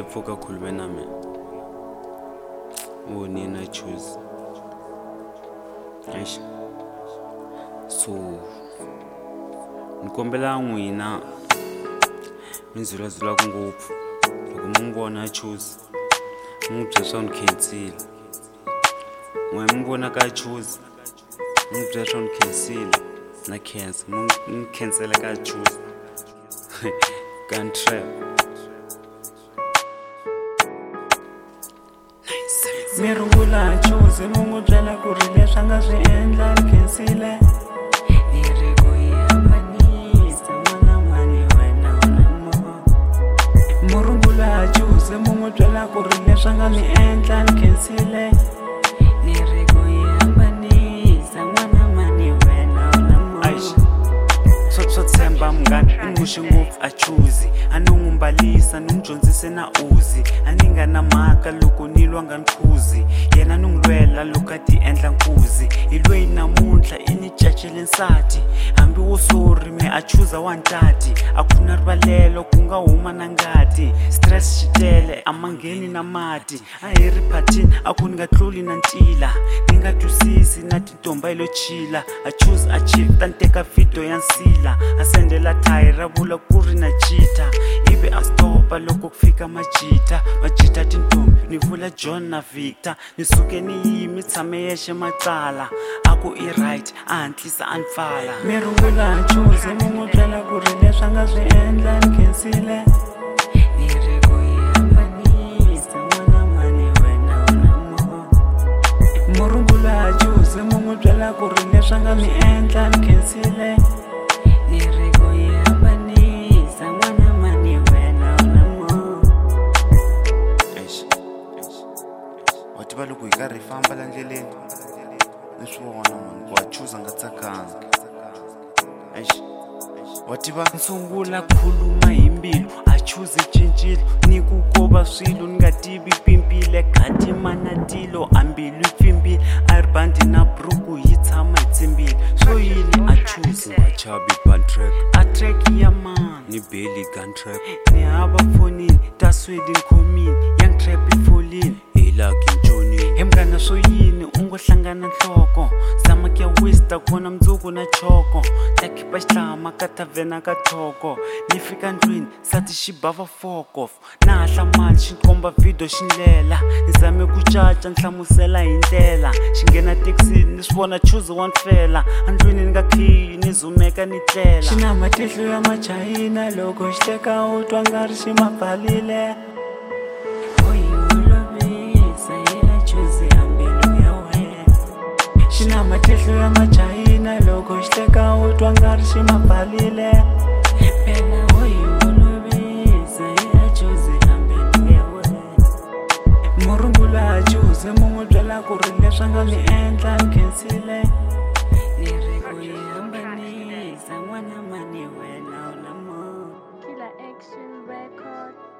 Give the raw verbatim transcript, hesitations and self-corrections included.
pfuka khulube na mina o nina choose eish so nikombela n'wina mi zulazulaka ngopfu loko mi vona choose mi bya swa ni khensile n'we mi vona ka choose mi bya swa ni khensile na cancer mi cancela ka choose can trap mirungula choose mungu byela ku ri leswi nga swi endla ni khensile ni ri ku yamanisa n'wana mani wena unamo murungula choose mungu byela ku ri leswi nga ni endla ni khensile ni ri ku yamanisa n'wana mani wena unamo swo swo tshemba mngani ingushi ngopfu a choose anongumbalisa nondyondzise na uzi aninga na mhaka loko nilwa nga nkhuzi yena nongilwela loko a ti endla nkuzi hi lweyi namuntlha i ni cacele nsati hambi wo sori me a chuza wa ntati a ku na rivalelo ku nga huma na ngati stress xi tele a ma ngheni na mati a hi ri phatini a ku ni nga tluli na ntila ni nga twisisi na tintomba yi lo chila a choose a chief ta ni teka video ya nsila a sendela thayi ra vula ku ri na chita ivi a stopa loko ku fika majita majita tintombi ni vula John na Victor ni suke ni yimi tshame yexe macala a ku i right a hantlisa a ni pfala mirungula choose mungu byela ku ri leswi nga swi endla ni khensile ni ri ku yamanisa n'wana mani wena unamo murungula choose mungu byela ku ri leswi nga ni endla ni khensile ni ri ku yamanisa n'wana mani wena unamo wativa loko hi karhi hi famba la ndleleni ni swi vona mani wa chuza nga tsakanga eish wativa nsungula khuluma hi mbilu a chuze cincile ni ku kova swilo ni nga tivi pimpile khati manatilo a mbilu yi pfimbile a ri bandi na buruku yi tshama hi tsimbile swo yini a chuze wachabi bantrack a track ya mani ni belly gun trap ni hava fonini ta swedi ni khomini young trap yi folini hi laki ntshonini hemgana swo yini u ngo hlangana nhloko zamaki ya wista kona mundzuku na choko ta khipa xitlama ka tavhena ka thoko ni fika ndlwini sati xi bava fork off na hahla mali xi komba video xi ndlela ni zame ku caca ni hlamusela hi ndlela xi nghena taxi ni swi vona choose wa nfela andlwini ni nga khiyi ni zumeka ni tlela xi na matihlo ya machayina loko xi teka u twa nga ri xi ma pfarile xi na matihlo ya machayina loko xi teka u twa nga ri xi ma pfarile phela wo yi olovisa ya choose hambeni ya wena murungula choose mungu byela ku ri leswi nga ni endla ni khensile ni ri ku yi hambanisa n'wana mani wena unamo Killer Action Record.